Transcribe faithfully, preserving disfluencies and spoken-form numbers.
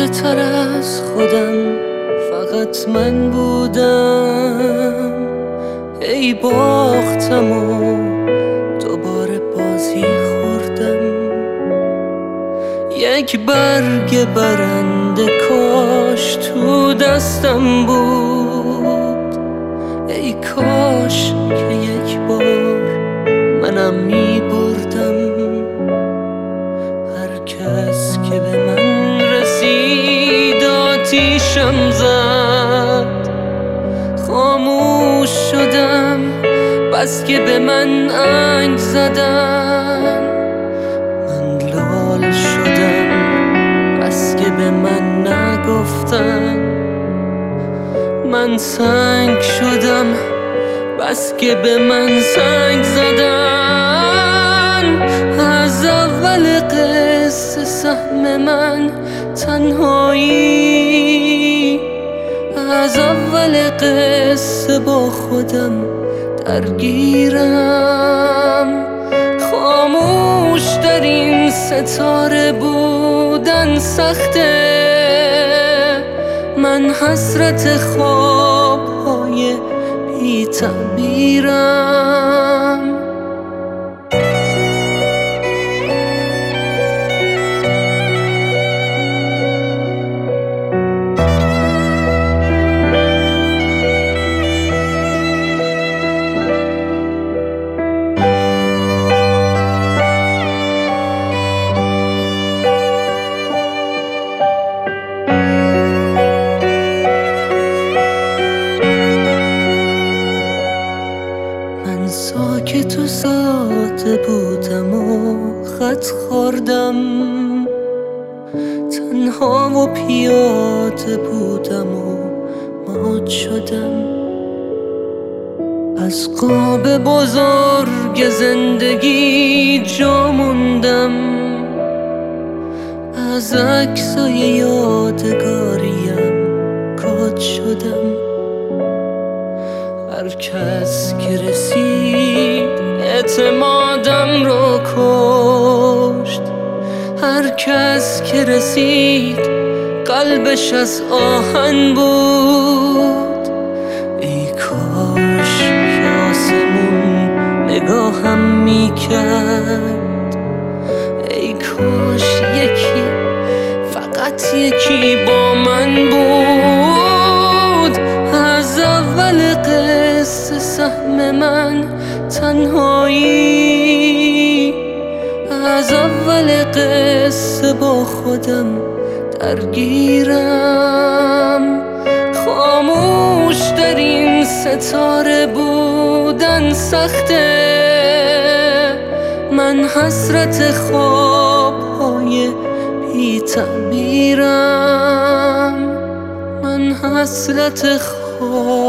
خسته تر از خودم فقط من بودم. ای باختم و دوباره بازی خوردم. یک برگ برنده کاش تو دستم بود. ای کاش که یک بار منم می بردم. هر کس که به من رسید آتیشم زد. خاموش شدم بس که به من انگ زدن. من لال شدم بس که به من نگفتن. من سنگ شدم بس که به من سنگ زدن. از اول قصه سهم من تنهایی. از اول قصه با خودم درگیرم. خاموش در این ستاره بودن سخته. من حسرت خواب‌های بی تعبیرم. ساکت و ساده بودم و خط خوردم. تنها و پیاده بودم و مات شدم. از قاب بزرگ زندگی جا موندم. از عکسای یادگاریم کات شدم. هر کس که رسید اعتمادم رو کشت. هر کس که رسید قلبش از آهن بود. ای کاش که آسمون نگاهم میکرد. ای کاش یکی فقط یکی با من بود. از اول قصه سهم من تنهایی. از اول قصه با خودم درگیرم. خاموش در این ستاره بودن سخته. من حسرت خواب‌های بی تعبیرم. من حسرت خواب